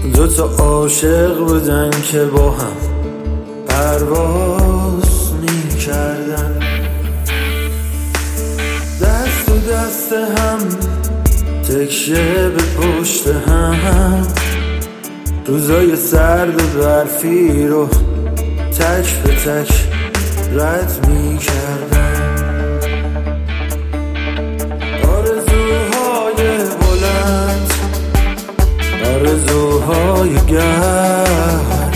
دوتا عاشق بودن که با هم پرواز میکردن، دست تو دست هم، تکیه به پشت هم، روزای سرد و برفی رو تک به تک رد میکردن. آرزوهای بلند، آرزوهای گرم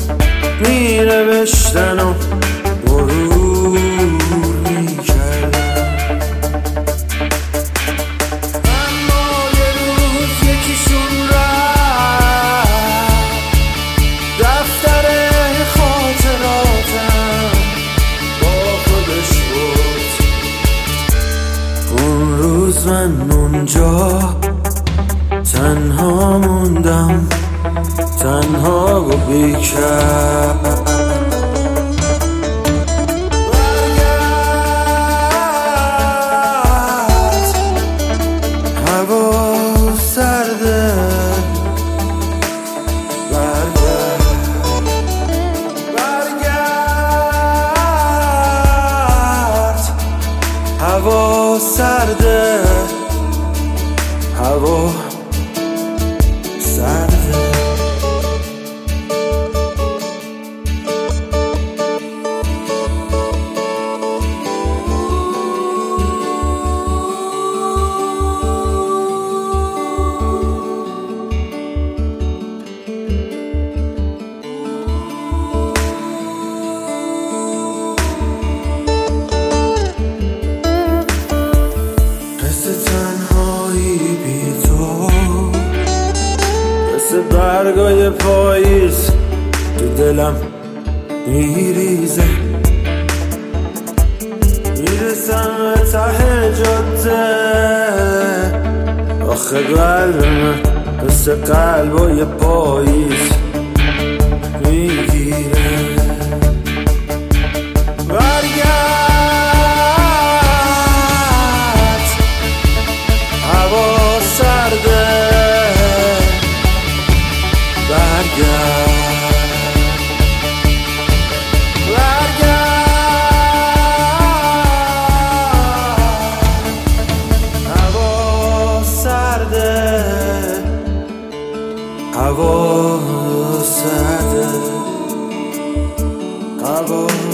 مینوشتن و مرور میکردن. اما یه روز یکیشون رفت دفتر خاطراتم با خودش بود. اون روز من اونجا تنها موندم، تنها و بیکر. هوا سرده، برگرد. هوا سرده، هوا سرده. برگای پاییز تو دلم میریزه، میرسم به ته جاده. آخه قلب من مثل قلبای پاییز میگیره. برگرد، هوا سرده. هوا سرده، هوا سرده، هوا